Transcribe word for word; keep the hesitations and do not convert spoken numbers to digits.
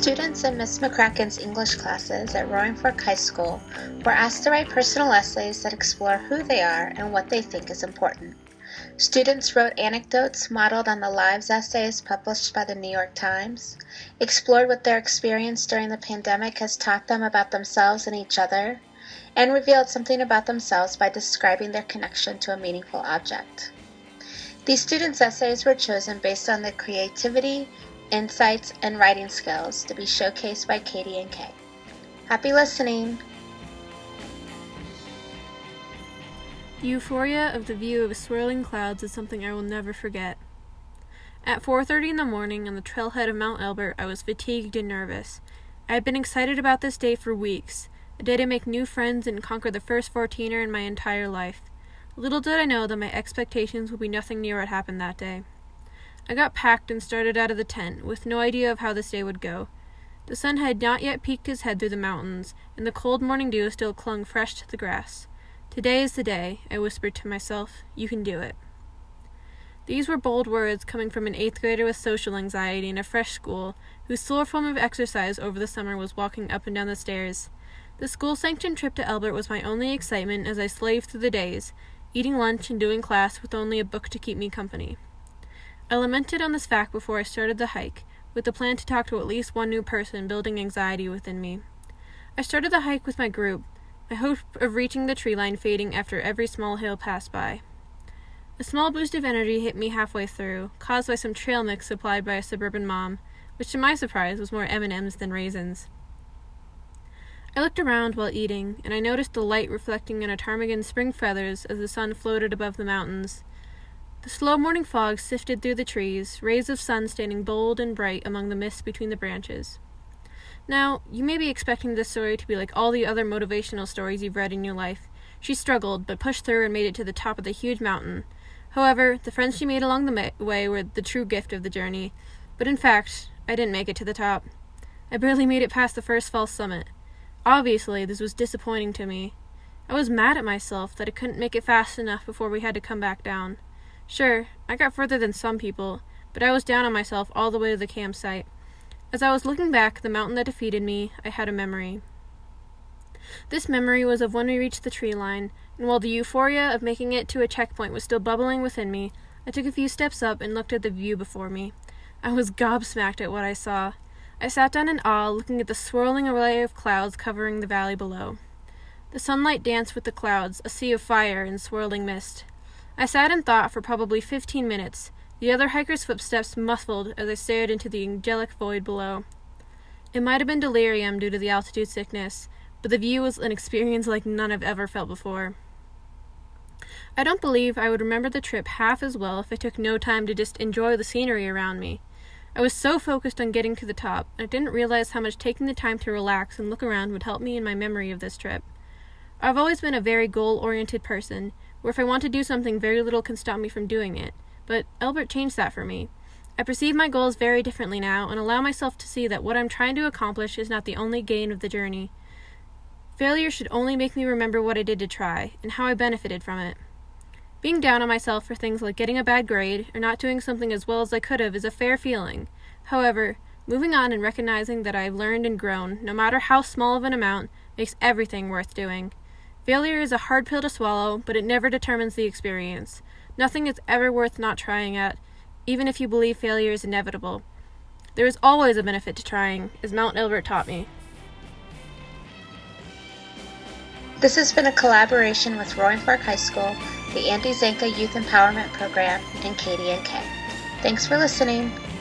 Students in Miss McCracken's English classes at Roaring Fork High School were asked to write personal essays that explore who they are and what they think is important. Students wrote anecdotes modeled on the Lives essays published by the New York Times, explored what their experience during the pandemic has taught them about themselves and each other, and revealed something about themselves by describing their connection to a meaningful object. These students' essays were chosen based on their creativity, insights, and writing skills to be showcased by Katie and Kay. Happy listening! The euphoria of the view of swirling clouds is something I will never forget. At four thirty in the morning on the trailhead of Mount Elbert, I was fatigued and nervous. I had been excited about this day for weeks, a day to make new friends and conquer the first fourteener in my entire life. Little did I know that my expectations would be nothing near what happened that day. I got packed and started out of the tent, with no idea of how this day would go. The sun had not yet peeked his head through the mountains, and the cold morning dew still clung fresh to the grass. "Today is the day," I whispered to myself. "You can do it." These were bold words coming from an eighth grader with social anxiety in a fresh school, whose sole form of exercise over the summer was walking up and down the stairs. The school-sanctioned trip to Elbert was my only excitement as I slaved through the days, eating lunch and doing class with only a book to keep me company. I lamented on this fact before I started the hike, with the plan to talk to at least one new person, building anxiety within me. I started the hike with my group, my hope of reaching the tree line fading after every small hill passed by. A small boost of energy hit me halfway through, caused by some trail mix supplied by a suburban mom, which to my surprise was more M and M's than raisins. I looked around while eating, and I noticed the light reflecting on a ptarmigan's spring feathers as the sun floated above the mountains. The slow morning fog sifted through the trees, rays of sun standing bold and bright among the mist between the branches. Now, you may be expecting this story to be like all the other motivational stories you've read in your life. She struggled, but pushed through and made it to the top of the huge mountain. However, the friends she made along the ma- way were the true gift of the journey. But in fact, I didn't make it to the top. I barely made it past the first false summit. Obviously, this was disappointing to me. I was mad at myself that I couldn't make it fast enough before we had to come back down. Sure, I got further than some people, but I was down on myself all the way to the campsite. As I was looking back at the mountain that defeated me, I had a memory. This memory was of when we reached the tree line, and while the euphoria of making it to a checkpoint was still bubbling within me, I took a few steps up and looked at the view before me. I was gobsmacked at what I saw. I sat down in awe, looking at the swirling array of clouds covering the valley below. The sunlight danced with the clouds, a sea of fire and swirling mist. I sat in thought for probably fifteen minutes, the other hikers' footsteps muffled as I stared into the angelic void below. It might have been delirium due to the altitude sickness, but the view was an experience like none I've ever felt before. I don't believe I would remember the trip half as well if I took no time to just enjoy the scenery around me. I was so focused on getting to the top, I didn't realize how much taking the time to relax and look around would help me in my memory of this trip. I've always been a very goal-oriented person, where if I want to do something, very little can stop me from doing it. But Elbert changed that for me. I perceive my goals very differently now and allow myself to see that what I'm trying to accomplish is not the only gain of the journey. Failure should only make me remember what I did to try, and how I benefited from it. Being down on myself for things like getting a bad grade, or not doing something as well as I could have is a fair feeling. However, moving on and recognizing that I've learned and grown, no matter how small of an amount, makes everything worth doing. Failure is a hard pill to swallow, but it never determines the experience. Nothing is ever worth not trying at, even if you believe failure is inevitable. There is always a benefit to trying, as Mount Elbert taught me. This has been a collaboration with Roaring Fork High School, the Andy Zanka Youth Empowerment Program, and Katie and Kay. Thanks for listening.